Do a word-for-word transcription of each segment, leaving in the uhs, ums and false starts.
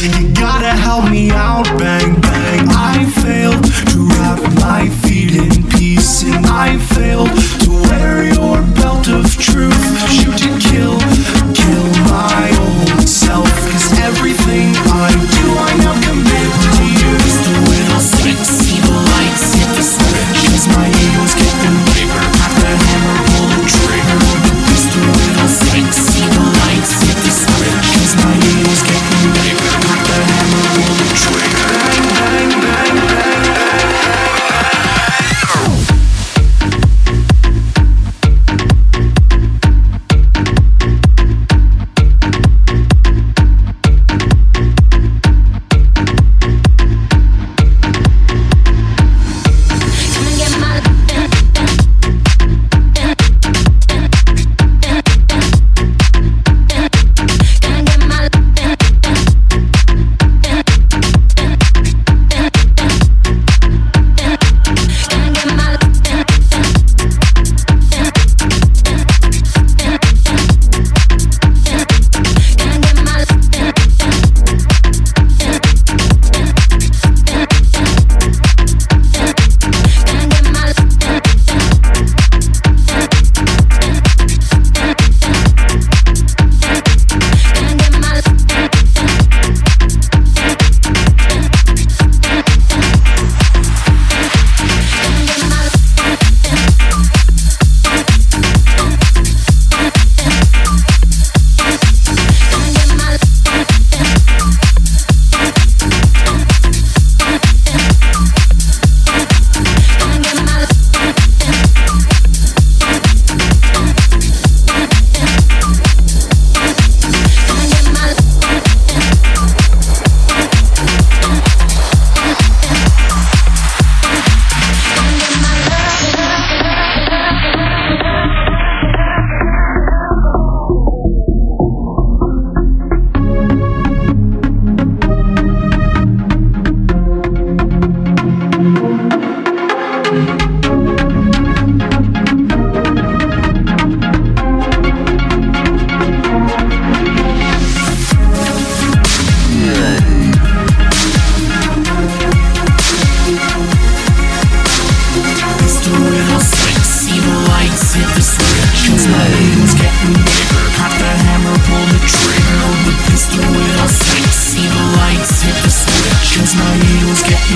You gotta help me out, bang bang. I failed to wrap my feet in peace, and I failed to wear your belt of truth. Shoot and kill, kill my old self, 'cause everything I do I now commit to you. The little sexy, the lights hit the switch, 'cause my ego's getting bigger. Have the hammer, pull the trigger. It's the little sexy, the lights hit the switch, 'cause my ego's getting bigger. Have the hammer, pull the trigger. Bang, bang, bang, bang, bang,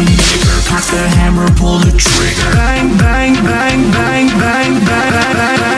Pack the hammer, pull the trigger. Bang, bang, bang, bang, bang, bang, bang, bang.